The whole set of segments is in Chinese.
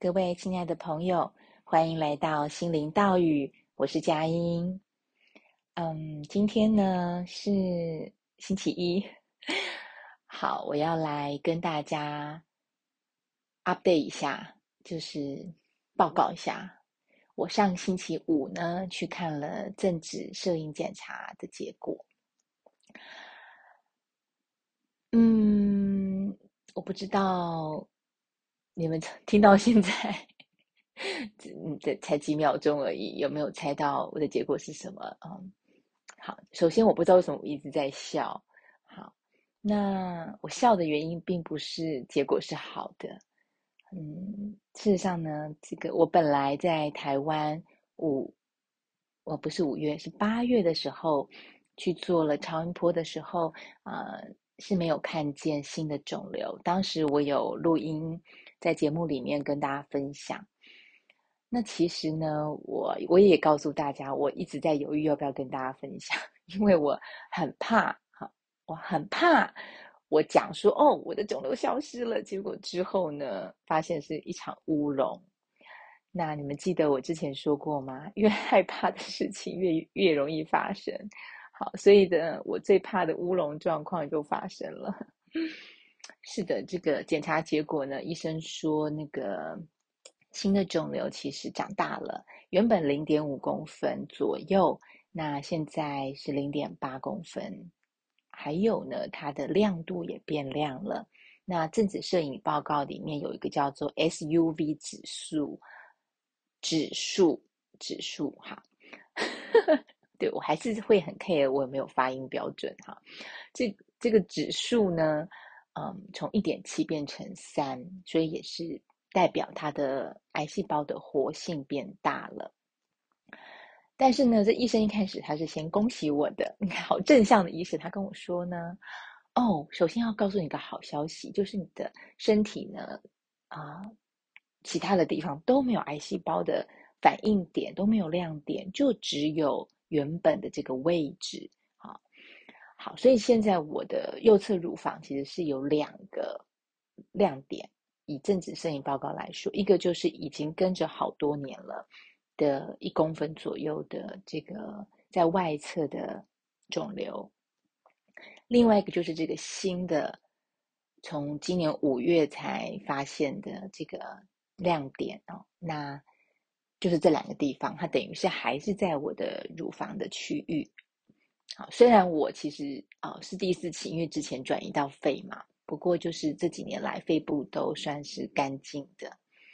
各位亲爱的朋友，欢迎来到心灵道语，我是佳音。今天呢是星期一，好，我要来跟大家 update 一下，就是报告一下，我上星期五呢去看了正子摄影检查的结果。我不知道你们听到现在这才几秒钟而已，有没有猜到我的结果是什么？好，首先我不知道为什么我一直在笑。好，那我笑的原因并不是结果是好的。事实上呢，这个我本来在台湾不是5月，是8月的时候去做了超音波的时候，是没有看见新的肿瘤。当时我有录音在节目里面跟大家分享。那其实呢，我也告诉大家，我一直在犹豫要不要跟大家分享，因为我很怕，我很怕我讲说我的肿瘤消失了，结果之后呢，发现是一场乌龙。那你们记得我之前说过吗？越害怕的事情越容易发生。好，所以呢，我最怕的乌龙状况就发生了。是的，这个检查结果呢，医生说那个新的肿瘤其实长大了，原本0.5公分左右，那现在是0.8公分。还有呢，它的亮度也变亮了。那正子摄影报告里面有一个叫做 SUV 指数哈。对，我还是会很 care 我有没有发音标准哈。这个指数呢，从1.7变成3，所以也是代表它的癌细胞的活性变大了。但是呢，这医生一开始他是先恭喜我的，你看好正向的医生，他跟我说呢，首先要告诉你一个好消息，就是你的身体呢，其他的地方都没有癌细胞的反应点，都没有亮点，就只有原本的这个位置。好，所以现在我的右侧乳房其实是有2个亮点。以正子摄影报告来说，一个就是已经跟着好多年了的1公分左右的这个在外侧的肿瘤，另外一个就是这个新的从今年5月才发现的这个亮点那就是这2个地方，它等于是还是在我的乳房的区域。好，虽然我其实是第4期，因为之前转移到肺嘛，不过就是这几年来肺部都算是干净的。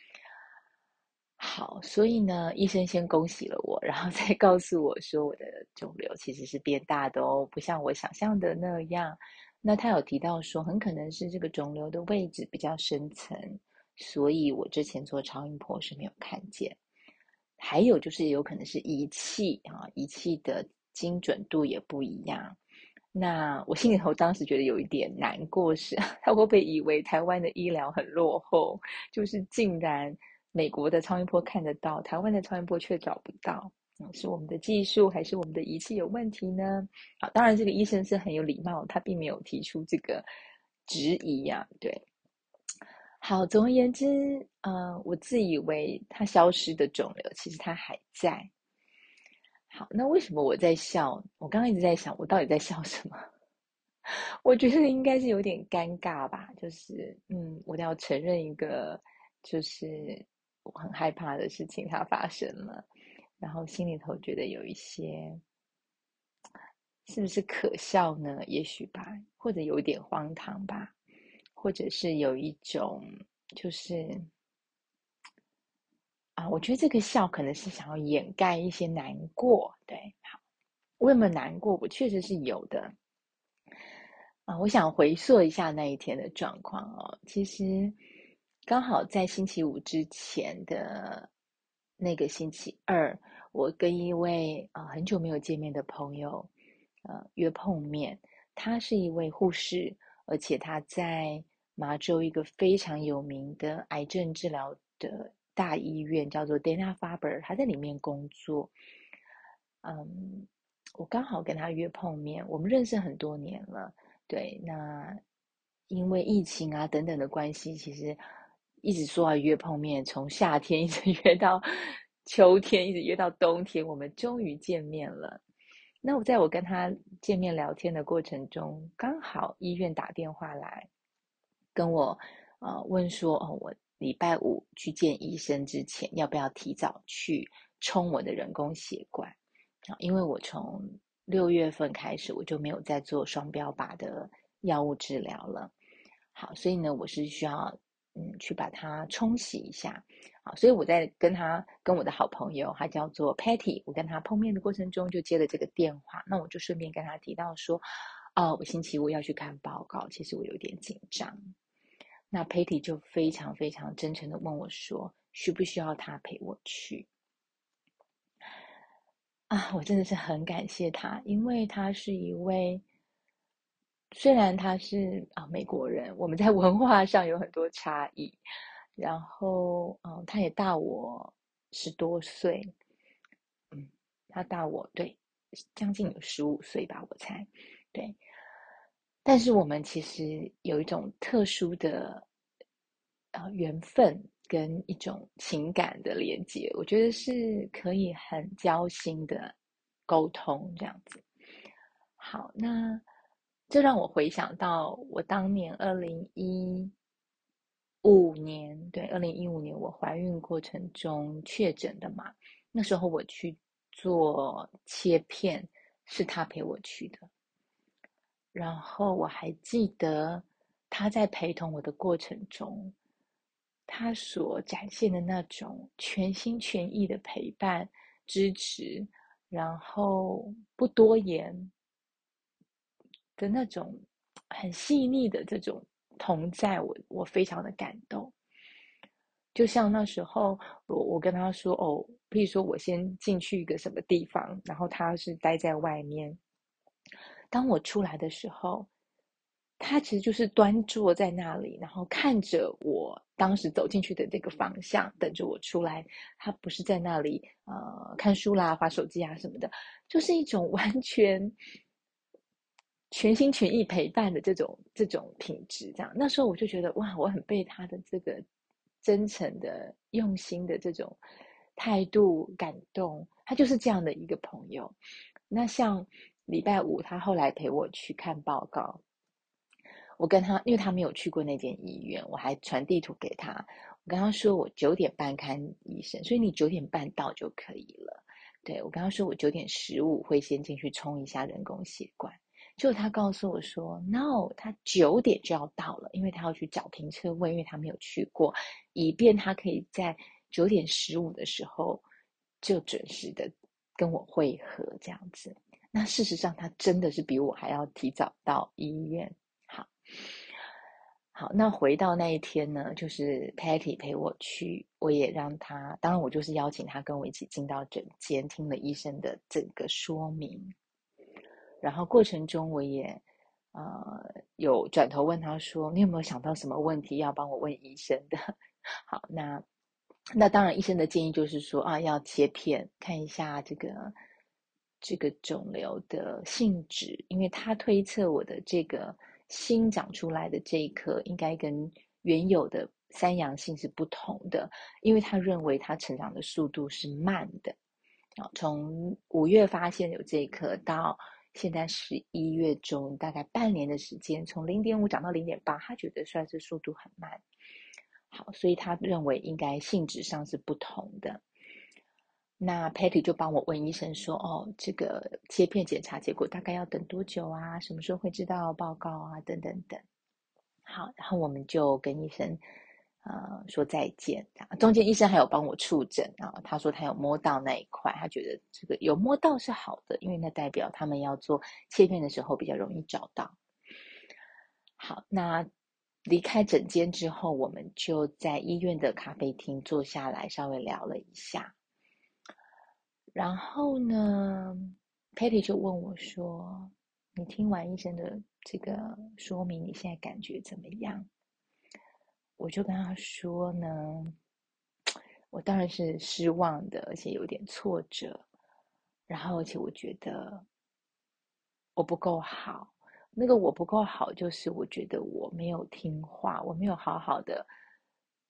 好，所以呢，医生先恭喜了我，然后再告诉我说我的肿瘤其实是变大的哦，不像我想象的那样。那他有提到说，很可能是这个肿瘤的位置比较深层，所以我之前做超音波是没有看见。还有就是有可能是仪器的精准度也不一样。那我心里头当时觉得有一点难过是，他会不会以为台湾的医疗很落后，就是竟然美国的超音波看得到，台湾的超音波却找不到，是我们的技术还是我们的仪器有问题呢？好，当然这个医生是很有礼貌，他并没有提出这个质疑对。好，总而言之，我自以为它消失的肿瘤，其实它还在。好，那为什么我在笑？我刚刚一直在想，我到底在笑什么？我觉得应该是有点尴尬吧，就是我要承认一个，就是我很害怕的事情它发生了，然后心里头觉得有一些，是不是可笑呢？也许吧，或者有点荒唐吧，或者是有一种就是我觉得这个笑可能是想要掩盖一些难过。对，好，我有没有难过？我确实是有的。我想回溯一下那一天的状况其实刚好在星期五之前的那个星期二，我跟一位很久没有见面的朋友约碰面。他是一位护士，而且他在麻州一个非常有名的癌症治疗的大医院叫做 Dana-Farber， 他在里面工作。我刚好跟他约碰面，我们认识很多年了。对，那因为疫情等等的关系，其实一直说要约碰面，从夏天一直约到秋天，一直约到冬天，我们终于见面了。那在我跟他见面聊天的过程中，刚好医院打电话来跟我问说，我礼拜五去见医生之前，要不要提早去冲我的人工血管啊？因为我从6月份开始，我就没有再做双标靶的药物治疗了。好，所以呢，我是需要去把它冲洗一下。好，所以我在跟我的好朋友，他叫做 Patty，我跟他碰面的过程中就接了这个电话，那我就顺便跟他提到说，我星期五要去看报告，其实我有点紧张。那 Patty 就非常非常真诚的问我说，需不需要他陪我去？我真的是很感谢他，因为他是一位，虽然他是美国人，我们在文化上有很多差异，然后他也大我10多岁，他大我对将近有15岁吧，我猜，对，但是我们其实有一种特殊的缘分跟一种情感的连接，我觉得是可以很交心的沟通这样子。好，那这让我回想到我当年2015年，对，2015年我怀孕过程中确诊的嘛，那时候我去做切片，是他陪我去的。然后我还记得他在陪同我的过程中，他所展现的那种全心全意的陪伴、支持，然后不多言的那种很细腻的这种同在，我非常的感动。就像那时候我跟他说譬如说我先进去一个什么地方，然后他是待在外面。当我出来的时候，他其实就是端坐在那里，然后看着我当时走进去的这个方向，等着我出来。他不是在那里看书啦、滑手机啊什么的，就是一种完全全心全意陪伴的这种品质。这样，那时候我就觉得哇，我很被他的这个真诚的、用心的这种态度感动。他就是这样的一个朋友。那像礼拜五，他后来陪我去看报告。我跟他，因为他没有去过那间医院，我还传地图给他。我跟他说我9点半看医生，所以你9点半到就可以了。对，我跟他说我9点15会先进去冲一下人工血管。结果他告诉我说 “No”，他9点就要到了，因为他要去找停车位，因为他没有去过，以便他可以在9点15的时候就准时的跟我会合这样子。那事实上，他真的是比我还要提早到医院。好，好，那回到那一天呢，就是 Patty 陪我去，我也让他，当然我就是邀请他跟我一起进到诊间，听了医生的整个说明。然后过程中我也有转头问他说，你有没有想到什么问题要帮我问医生的？好，那当然医生的建议就是说要切片看一下这个肿瘤的性质，因为他推测我的这个新长出来的这一颗应该跟原有的三阳性是不同的，因为他认为它成长的速度是慢的。从5月发现有这一颗到现在11月中，大概半年的时间，从0.5长到0.8，他觉得算是速度很慢。好，所以他认为应该性质上是不同的。那 Patty 就帮我问医生说，这个切片检查结果大概要等多久啊？什么时候会知道报告啊？等等等。好，然后我们就跟医生说再见。中间医生还有帮我触诊啊，他说他有摸到那一块，他觉得这个有摸到是好的，因为那代表他们要做切片的时候比较容易找到。好，那离开诊间之后，我们就在医院的咖啡厅坐下来，稍微聊了一下。然后呢，Patty 就问我说：“你听完医生的这个说明，你现在感觉怎么样？”我就跟他说呢，我当然是失望的，而且有点挫折。然后，而且我觉得我不够好。那个我不够好，就是我觉得我没有听话，我没有好好的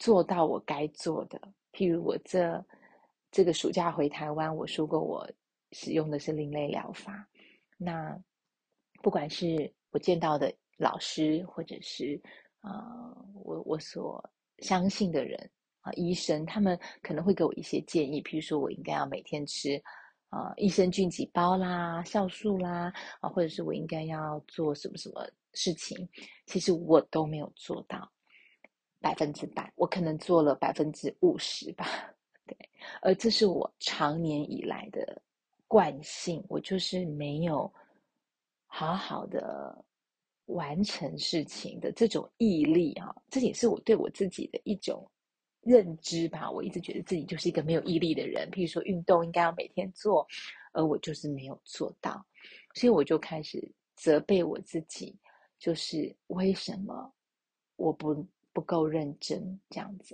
做到我该做的。譬如我这个暑假回台湾，我说过我使用的是另类疗法。那不管是我见到的老师，或者是我所相信的人医生，他们可能会给我一些建议，譬如说我应该要每天吃益生菌几包啦、酵素啦或者是我应该要做什么什么事情，其实我都没有做到100%，我可能做了50%吧。对，而这是我长年以来的惯性，我就是没有好好的完成事情的这种毅力这也是我对我自己的一种认知吧。我一直觉得自己就是一个没有毅力的人，譬如说运动应该要每天做，而我就是没有做到，所以我就开始责备我自己，就是为什么我不够认真这样子。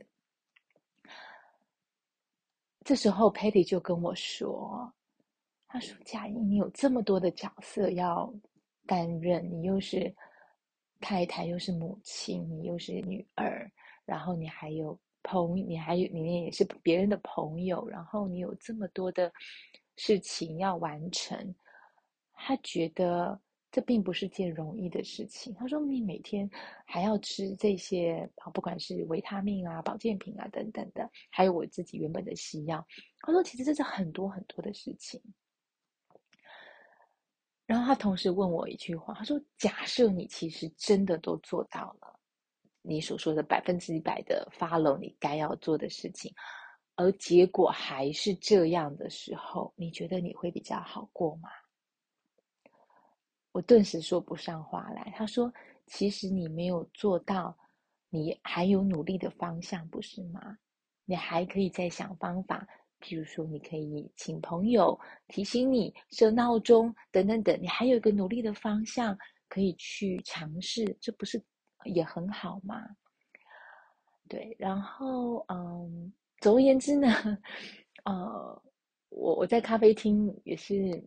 这时候 Patty 就跟我说，他说佳音，你有这么多的角色要担任，你又是太太，又是母亲，你又是女儿，然后你还有你也是别人的朋友，然后你有这么多的事情要完成，他觉得这并不是件容易的事情。他说你每天还要吃这些不管是维他命啊、保健品啊等等的，还有我自己原本的西药。他说其实这是很多很多的事情。然后他同时问我一句话，他说假设你其实真的都做到了你所说的100%的 follow 你该要做的事情，而结果还是这样的时候，你觉得你会比较好过吗？我顿时说不上话来。他说其实你没有做到，你还有努力的方向，不是吗？你还可以再想方法，譬如说你可以请朋友提醒你设闹钟等等等，你还有一个努力的方向可以去尝试，这不是也很好吗？对，然后总而言之呢我在咖啡厅也是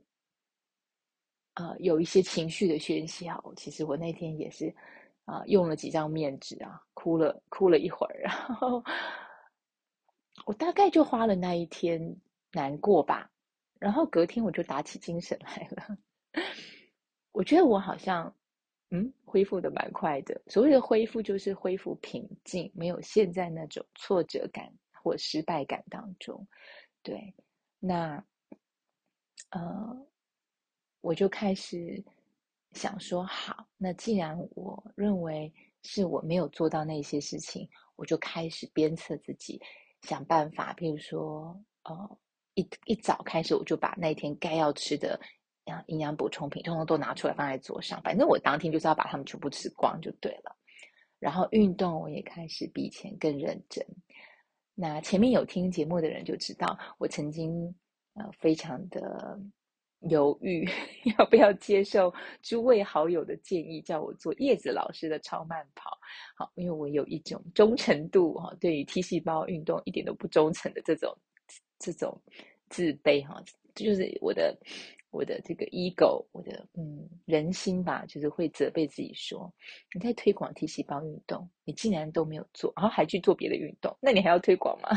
有一些情绪的宣泄。其实我那天也是用了几张面纸哭了一会儿，然后我大概就花了那一天难过吧，然后隔天我就打起精神来了。我觉得我好像恢复的蛮快的。所谓的恢复就是恢复平静，没有陷在那种挫折感或失败感当中。对，那我就开始想说，好，那既然我认为是我没有做到那些事情，我就开始鞭策自己，想办法。比如说，一早开始我就把那一天该要吃的营养补充品，通通都拿出来放在桌上，反正我当天就是要把它们全部吃光就对了。然后运动我也开始比以前更认真。那前面有听节目的人就知道，我曾经非常的犹豫要不要接受诸位好友的建议，叫我做叶子老师的超慢跑。好，因为我有一种忠诚度对于 T 细胞运动一点都不忠诚的这种自卑这就是我的这个 ego， 我的人心吧，就是会责备自己说，你在推广 T 细胞运动，你竟然都没有做，然后还去做别的运动，那你还要推广吗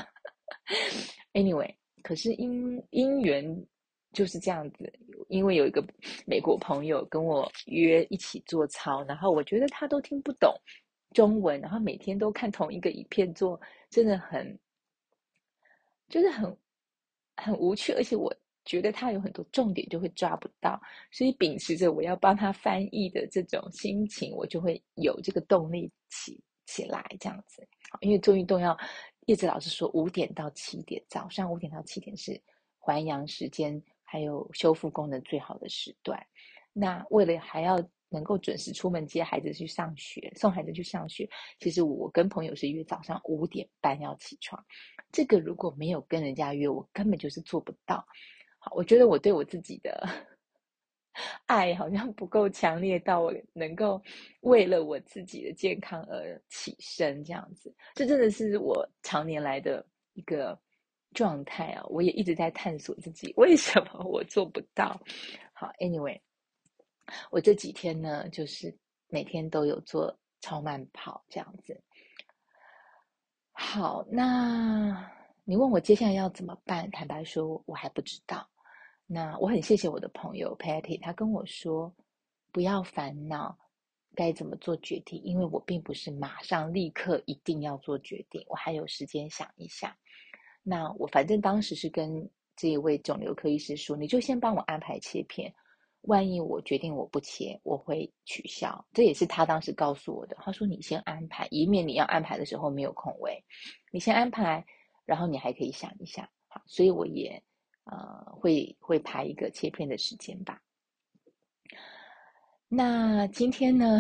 ？Anyway，可是因缘就是这样子，因为有一个美国朋友跟我约一起做操，然后我觉得他都听不懂中文，然后每天都看同一个影片做，真的就是很无趣，而且我觉得他有很多重点就会抓不到，所以秉持着我要帮他翻译的这种心情，我就会有这个动力起来这样子。因为做运动叶子老师说5点到7点，早上5点到7点是还阳时间，还有修复功能最好的时段。那为了还要能够准时出门接孩子去上学，送孩子去上学，其实我跟朋友是约早上5点半要起床。这个如果没有跟人家约，我根本就是做不到。好，我觉得我对我自己的爱好像不够强烈到我能够为了我自己的健康而起身这样子。这真的是我常年来的一个状态啊！我也一直在探索自己为什么我做不到。好，anyway，我这几天呢，就是每天都有做超慢跑这样子。 好，那你问我接下来要怎么办？坦白说，我还不知道。那我很谢谢我的朋友 Patty，他跟我说不要烦恼该怎么做决定，因为我并不是马上立刻一定要做决定，我还有时间想一想。那我反正当时是跟这一位肿瘤科医师说，你就先帮我安排切片，万一我决定我不切，我会取消。这也是他当时告诉我的。他说你先安排，以免你要安排的时候没有空位，你先安排，然后你还可以想一想。好，所以我也会排一个切片的时间吧。那今天呢，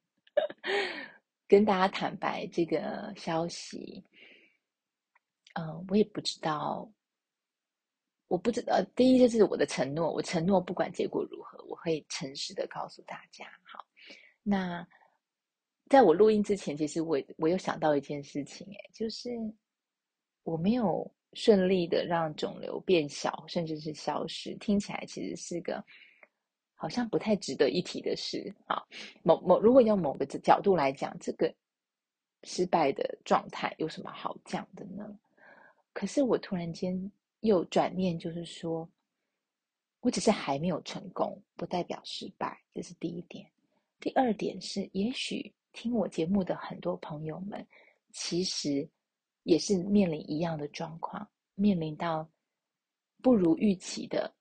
跟大家坦白这个消息，我也不知道，我不知道，第一就是我的承诺，我承诺不管结果如何，我会诚实的告诉大家。好，那在我录音之前，其实我有想到一件事情，就是我没有顺利的让肿瘤变小，甚至是消失，听起来其实是个好像不太值得一提的事啊。如果用某个角度来讲，这个失败的状态有什么好讲的呢？可是我突然间又转念，就是说，我只是还没有成功，不代表失败，这是第一点。第二点是，也许听我节目的很多朋友们，其实也是面临一样的状况，面临到不如预期的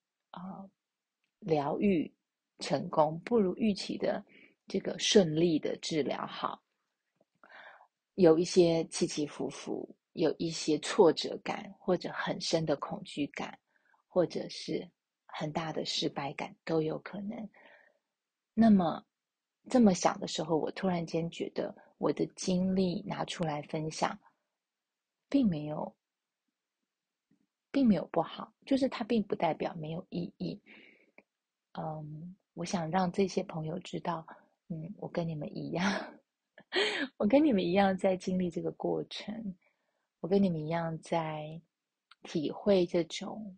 疗愈成功，不如预期的这个顺利的治疗好，有一些起起伏伏，有一些挫折感，或者很深的恐惧感，或者是很大的失败感都有可能。那么这么想的时候，我突然间觉得我的经历拿出来分享，并没有，并没有不好，就是它并不代表没有意义。我想让这些朋友知道，我跟你们一样，我跟你们一样在经历这个过程，我跟你们一样在体会这种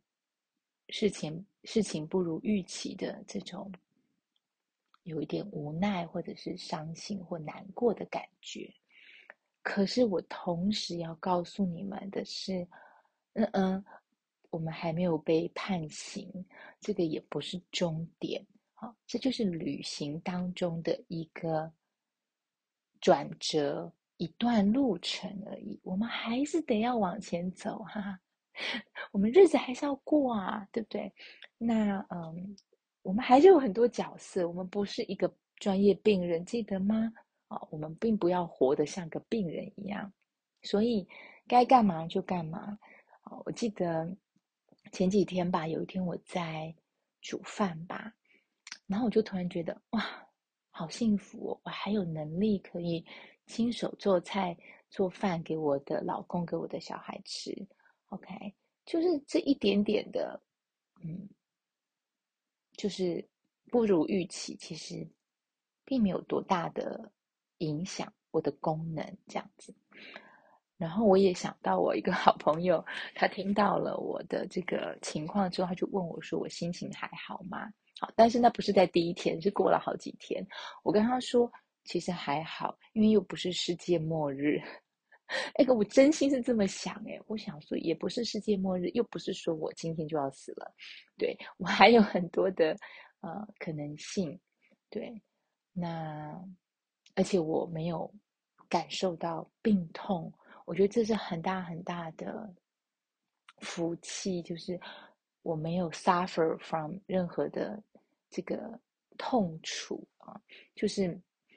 事情不如预期的这种有一点无奈或者是伤心或难过的感觉。可是我同时要告诉你们的是，我们还没有被判刑，这个也不是终点，好，这就是旅行当中的一个转折，一段路程而已。我们还是得要往前走，哈哈，我们日子还是要过啊，对不对？那我们还是有很多角色，我们不是一个专业病人，记得吗？我们并不要活得像个病人一样，所以该干嘛就干嘛。我记得前几天吧，有一天我在煮饭吧，然后我就突然觉得哇，好幸福哦！我还有能力可以亲手做菜、做饭给我的老公、给我的小孩吃。OK，就是这一点点的，嗯，就是不如预期，其实并没有多大的影响我的功能这样子。然后我也想到我一个好朋友，他听到了我的这个情况之后，他就问我说：“我心情还好吗？”好，但是那不是在第一天，是过了好几天。我跟他说，其实还好，因为又不是世界末日。我真心是这么想，我想说，也不是世界末日，又不是说我今天就要死了，对，我还有很多的可能性，对，那而且我没有感受到病痛，我觉得这是很大很大的福气，就是我没有 suffer from 任何的这个痛楚啊，就是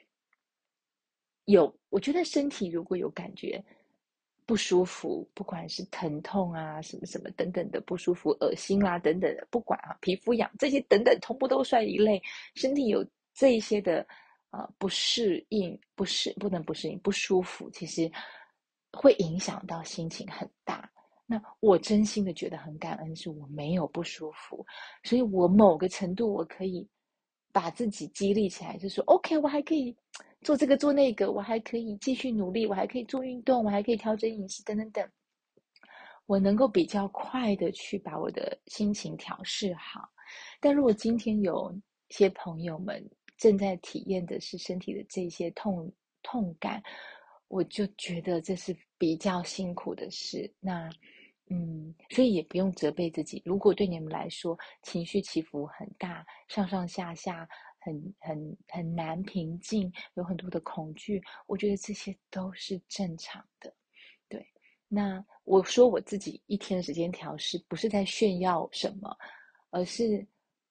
我觉得身体如果有感觉不舒服，不管是疼痛啊，什么什么等等的不舒服、恶心啦、等等的，不管啊，皮肤痒这些等等，通不都算一类。身体有这一些的不适应、不能不适应、不舒服，其实会影响到心情很大。那我真心的觉得很感恩，是我没有不舒服，所以我某个程度我可以把自己激励起来，就说 OK，我还可以做这个做那个，我还可以继续努力，我还可以做运动，我还可以调整饮食等等等，我能够比较快的去把我的心情调试好。但如果今天有些朋友们正在体验的是身体的这些痛感，我就觉得这是比较辛苦的事。那所以也不用责备自己。如果对你们来说情绪起伏很大，上上下下很难平静，有很多的恐惧，我觉得这些都是正常的。对，那我说我自己一天的时间调试，不是在炫耀什么，而是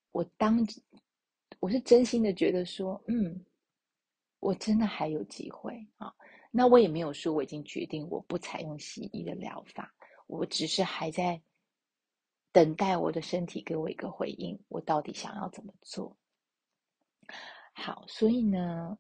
我是真心的觉得说，我真的还有机会啊。那我也没有说我已经决定我不采用西医的疗法，我只是还在等待我的身体给我一个回应，我到底想要怎么做。好，所以呢，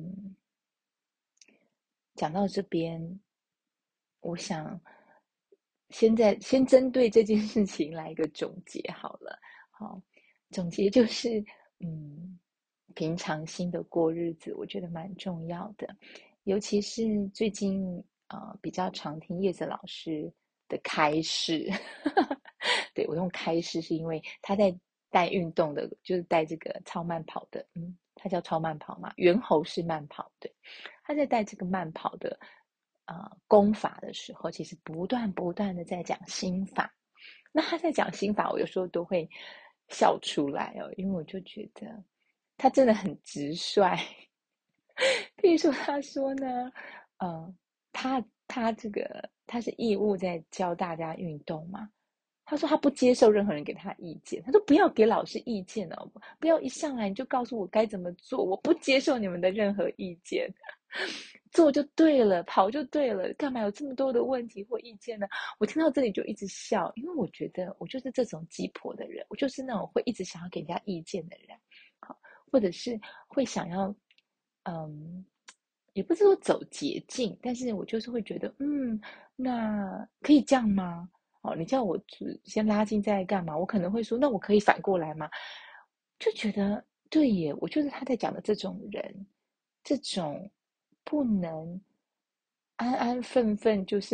讲到这边，我想先针对这件事情来一个总结好了。好，总结就是，平常心的过日子，我觉得蛮重要的。尤其是最近比较常听叶子老师的开示，对，我用开示是因为他在带运动的，就是带这个超慢跑的，他叫超慢跑嘛，猿猴式慢跑，对，他在带这个慢跑的功法的时候，其实不断的在讲心法。那他在讲心法，我有时候都会笑出来哦，因为我就觉得他真的很直率。譬如说，他说呢，他是义务在教大家运动嘛。他说他不接受任何人给他意见，他说不要给老师意见哦，不要一上来你就告诉我该怎么做，我不接受你们的任何意见，做就对了，跑就对了，干嘛有这么多的问题或意见呢？我听到这里就一直笑，因为我觉得我就是这种鸡婆的人，我就是那种会一直想要给人家意见的人，好，或者是会想要嗯，也不是说走捷径，但是我就是会觉得，那可以这样吗？哦，你叫我先拉近再干嘛？我可能会说，那我可以反过来吗？就觉得对耶，我就是他在讲的这种人，这种不能安安分分，就是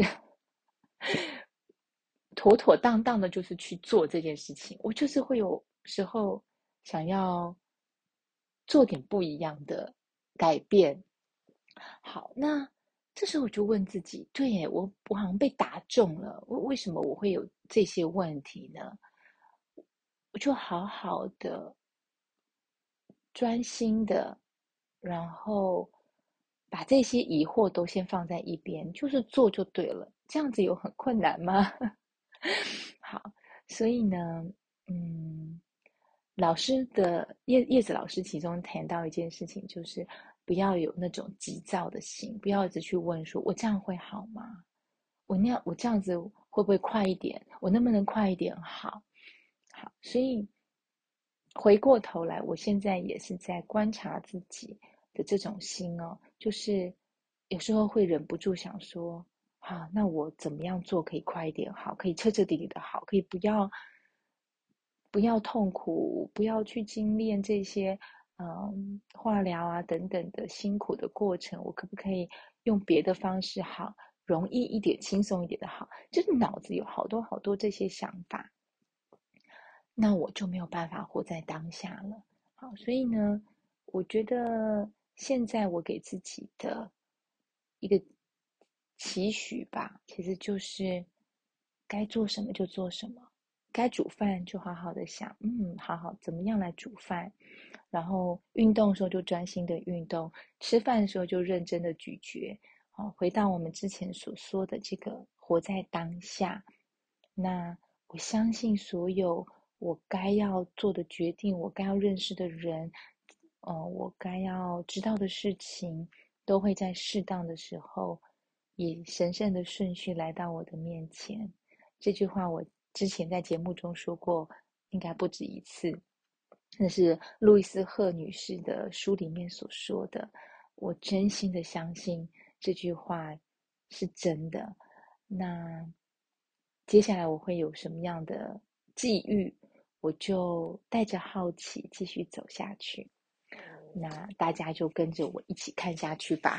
妥妥当当的，就是去做这件事情。我就是会有时候想要做点不一样的改变。好，那这时候我就问自己，对耶，我好像被打中了，为什么我会有这些问题呢？我就好好的、专心的，然后把这些疑惑都先放在一边，就是做就对了。这样子有很困难吗？好，所以呢，嗯，叶子老师其中谈到一件事情，就是不要有那种急躁的心，不要一直去问说，我这样会好吗？我这样子会不会快一点？我能不能快一点好？好，所以回过头来，我现在也是在观察自己的这种心哦，就是有时候会忍不住想说，那我怎么样做可以快一点好，可以彻彻底底的好，可以不要痛苦，不要去经历这些化疗啊等等的辛苦的过程，我可不可以用别的方式好，容易一点、轻松一点的好？就是脑子有好多好多这些想法，那我就没有办法活在当下了。好，所以呢，我觉得现在我给自己的一个期许吧，其实就是该做什么就做什么，该煮饭就好好的想，好好怎么样来煮饭，然后运动的时候就专心的运动，吃饭的时候就认真的咀嚼。好，回到我们之前所说的这个活在当下，那我相信所有我该要做的决定，我该要认识的人，我该要知道的事情，都会在适当的时候，以神圣的顺序来到我的面前。这句话我之前在节目中说过，应该不止一次。那是路易斯·赫女士的书里面所说的，我真心的相信这句话是真的。那接下来我会有什么样的际遇，我就带着好奇继续走下去。那大家就跟着我一起看下去吧。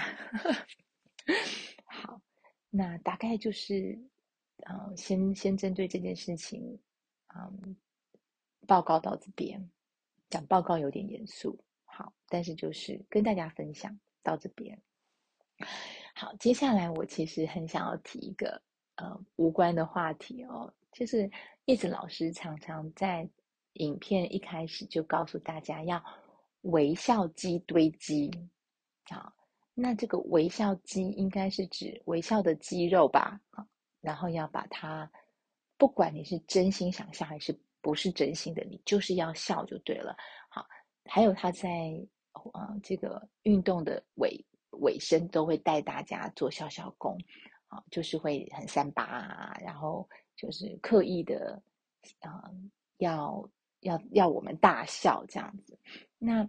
好，那大概就是，先针对这件事情，嗯，报告到这边。讲报告有点严肃，好，但是就是跟大家分享到这边。 好，接下来我其实很想要提一个无关的话题哦，就是叶子老师常常在影片一开始就告诉大家要微笑肌堆积。好，那这个微笑肌应该是指微笑的肌肉吧？好，然后要把它，不管你是真心想笑还是不是真心的，你就是要笑就对了。好，还有他在这个运动的尾声都会带大家做笑笑功，啊，就是会很三八啊，然后就是刻意的，要要我们大笑这样子。那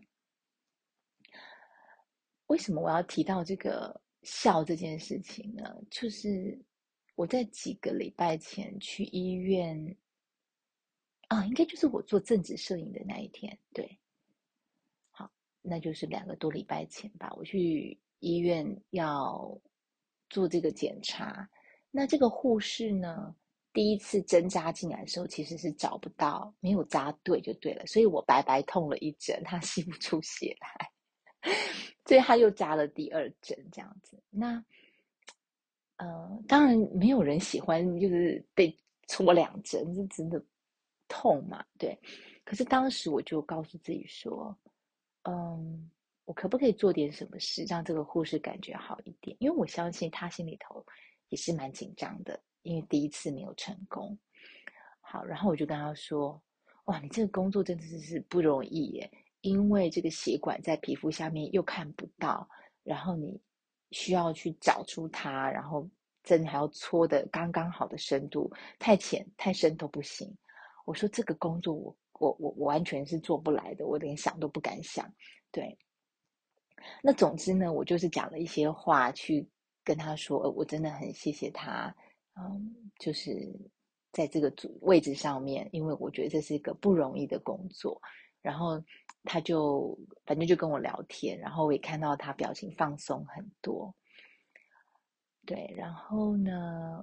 为什么我要提到这个笑这件事情呢？就是我在几个礼拜前去医院啊，应该就是我做正职摄影的那一天，对，好，那就是2个多礼拜前吧，我去医院要做这个检查。那这个护士呢，第一次针扎进来的时候，其实是找不到，没有扎对就对了，所以我白白痛了一针，他吸不出血来。所以他又扎了第二针，这样子。那当然没有人喜欢就是被戳2针，是真的痛嘛？对。可是当时我就告诉自己说，我可不可以做点什么事，让这个护士感觉好一点？因为我相信他心里头也是蛮紧张的，因为第一次没有成功。好，然后我就跟他说：“哇，你这个工作真的是不容易耶，因为这个血管在皮肤下面又看不到，然后你需要去找出它，然后针还要戳的刚刚好的深度，太浅太深都不行。”我说这个工作我完全是做不来的，我连想都不敢想。对，那总之呢，我就是讲了一些话去跟他说，我真的很谢谢他，就是在这个位置上面，因为我觉得这是一个不容易的工作。然后他就反正就跟我聊天，然后我也看到他表情放松很多。对，然后呢，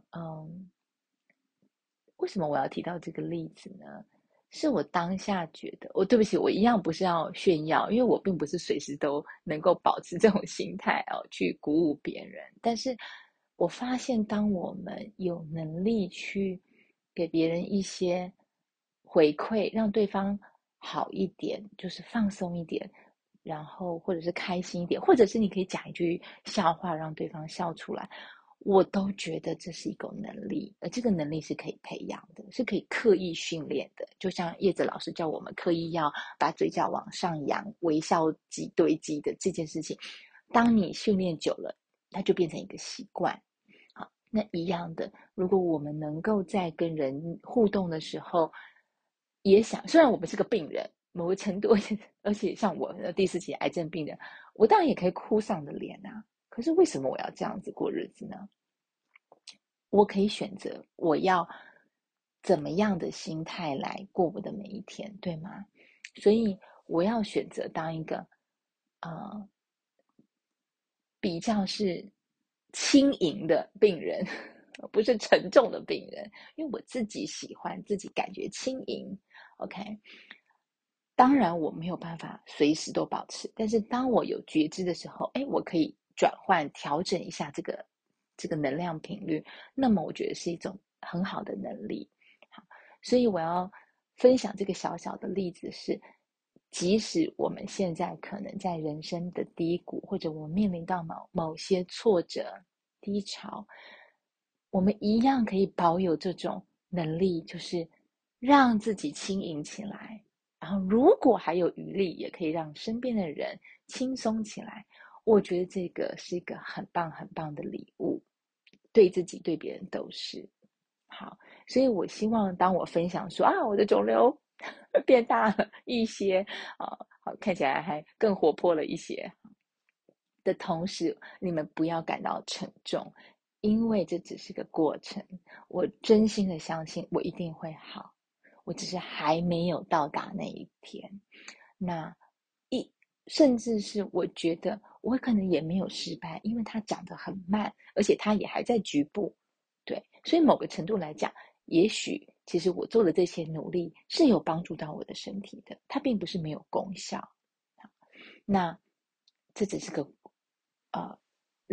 为什么我要提到这个例子呢？是我当下觉得，对不起，我一样不是要炫耀，因为我并不是随时都能够保持这种心态哦，去鼓舞别人。但是我发现，当我们有能力去给别人一些回馈，让对方好一点，就是放松一点，然后或者是开心一点，或者是你可以讲一句笑话，让对方笑出来。我都觉得这是一种能力，这个能力是可以培养的，是可以刻意训练的。就像叶子老师叫我们刻意要把嘴角往上扬，微笑肌堆积的这件事情，当你训练久了，它就变成一个习惯。好，那一样的，如果我们能够在跟人互动的时候，也想，虽然我们是个病人，某个程度，而且像我的第4期癌症病人，我当然也可以哭丧着脸啊。可是为什么我要这样子过日子呢？我可以选择我要怎么样的心态来过我的每一天，对吗？所以我要选择当一个呃比较是轻盈的病人，不是沉重的病人，因为我自己喜欢自己感觉轻盈。OK，当然我没有办法随时都保持，但是当我有觉知的时候，我可以转换调整一下这个能量频率，那么我觉得是一种很好的能力。好，所以我要分享这个小小的例子是，即使我们现在可能在人生的低谷，或者我面临到某些挫折、低潮，我们一样可以保有这种能力，就是让自己轻盈起来。然后，如果还有余力，也可以让身边的人轻松起来。我觉得这个是一个很棒很棒的礼物，对自己对别人都是好。所以我希望当我分享说我的肿瘤变大了一些好看起来还更活泼了一些的同时，你们不要感到沉重，因为这只是个过程。我真心的相信我一定会好，我只是还没有到达那一天。那甚至是我觉得我可能也没有失败，因为它长得很慢，而且它也还在局部。对，所以某个程度来讲，也许其实我做的这些努力是有帮助到我的身体的，它并不是没有功效。那这只是个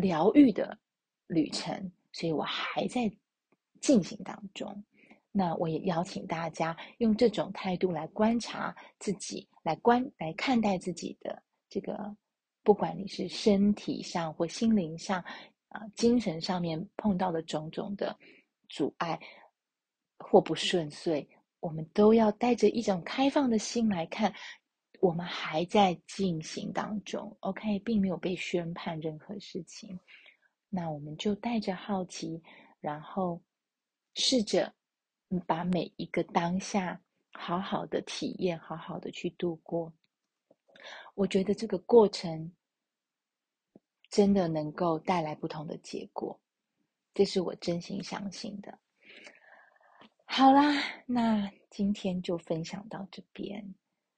疗愈的旅程，所以我还在进行当中。那我也邀请大家用这种态度来观察自己，来看待自己的这个，不管你是身体上或心灵上，精神上面碰到的种种的阻碍或不顺遂，我们都要带着一种开放的心来看，我们还在进行当中 ，OK， 并没有被宣判任何事情。那我们就带着好奇，然后试着把每一个当下好好的体验，好好的去度过。我觉得这个过程真的能够带来不同的结果，这是我真心相信的。好啦，那今天就分享到这边。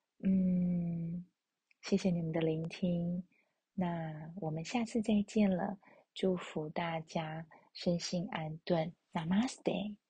谢谢你们的聆听，那我们下次再见了，祝福大家身心安顿，Namaste。